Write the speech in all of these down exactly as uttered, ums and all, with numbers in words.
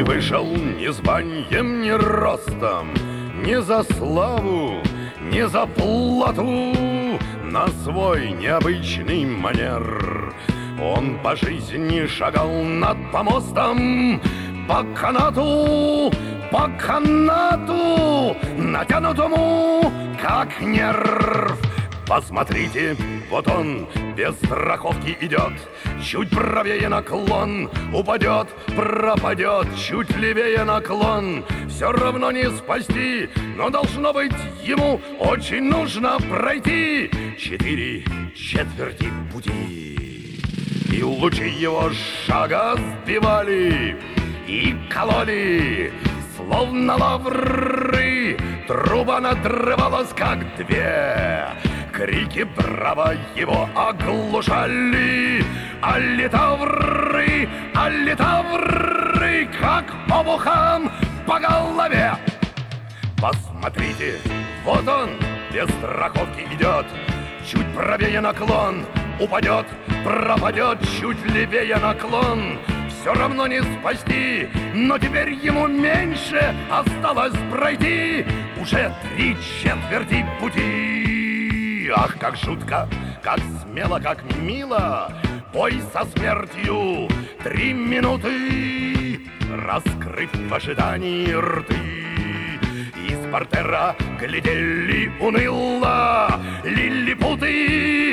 вышел ни званием, ни ростом, ни за славу, ни за плату, на свой необычный манер. Он по жизни шагал над помостом, по канату, по канату, натянутому, как нерв. Посмотрите, вот он без страховки идет, чуть правее наклон, упадет, пропадет, чуть левее наклон. Все равно не спасти, но должно быть ему очень нужно пройти четыре четверти пути. И лучи его шага сбивали и кололи, словно лавры. Труба надрывалась, как две. Крики браво его оглушали. Аллитавры, аллитавры, как обухом по голове. Посмотрите, вот он без страховки идет, чуть правее наклон, упадет, пропадет, чуть левее наклон. Все равно не спасти, но теперь ему меньше осталось пройти. Уже три четверти пути. Ах, как жутко, как смело, как мило, бой со смертью. Три минуты, раскрыв в ожидании рты, из портера глядели уныло лилипуты,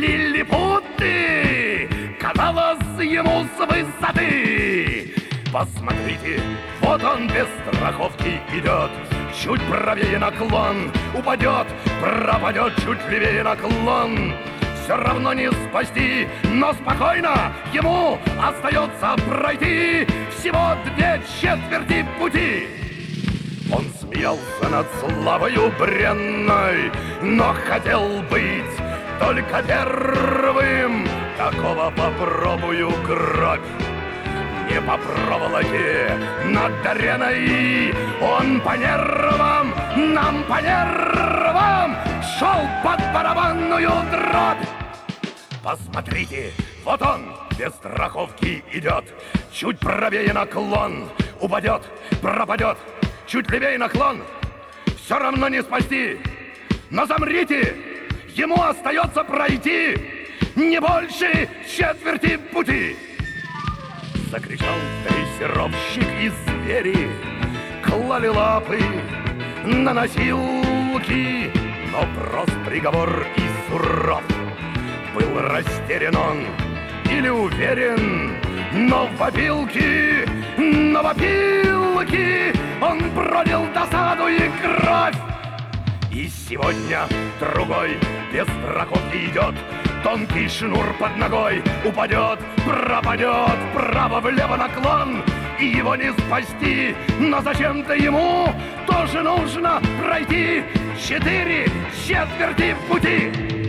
лилипуты. Казалось ему с высоты. Посмотрите, вот он без страховки идет, чуть правее наклон, упадет, пропадет, чуть левее наклон. Все равно не спасти, но спокойно ему остается пройти всего две четверти пути. Он смеялся над славою бренной, но хотел быть только первым. Такого попробую кровь не по проволоке над ареной. Он по нервам, нам по нервам шел под барабанную дробь. Посмотрите, вот он без страховки идет, чуть правее наклон, упадет, пропадет, чуть левее наклон. Все равно не спасти, но замрите, ему остается пройти не больше четверти пути. Закричал дрессировщик, и звери клали лапы на носилки, но прост приговор и суров. Был растерян он или уверен, но в опилке, но в опилке он пролил досаду и кровь. И сегодня другой без страховки идет, тонкий шнур под ногой, упадет, пропадет, вправо-влево наклон, и его не спасти, но зачем-то ему тоже нужно пройти четыре четверти пути.